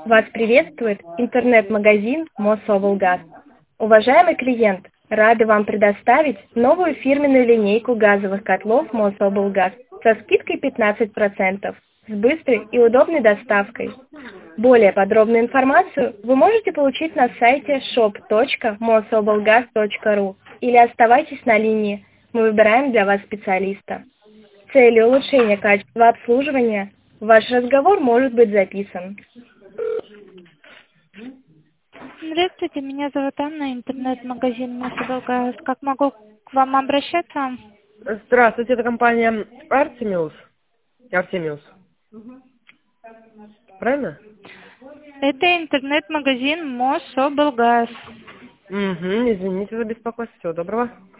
Вас приветствует интернет-магазин Мособлгаз. Уважаемый клиент, рады вам предоставить новую фирменную линейку газовых котлов Мособлгаз со скидкой 15% с быстрой и удобной доставкой. Более подробную информацию вы можете получить на сайте shop.mosoblgaz.ru или оставайтесь на линии, мы выбираем для вас специалиста. С целью улучшения качества обслуживания ваш разговор может быть записан. Здравствуйте, меня зовут Анна, интернет-магазин Мособлгаз. Как могу к вам обращаться? Здравствуйте, это компания Артемиус. Артемиус. Правильно? Это интернет-магазин Мособлгаз. Угу, извините за беспокойство. Всего доброго.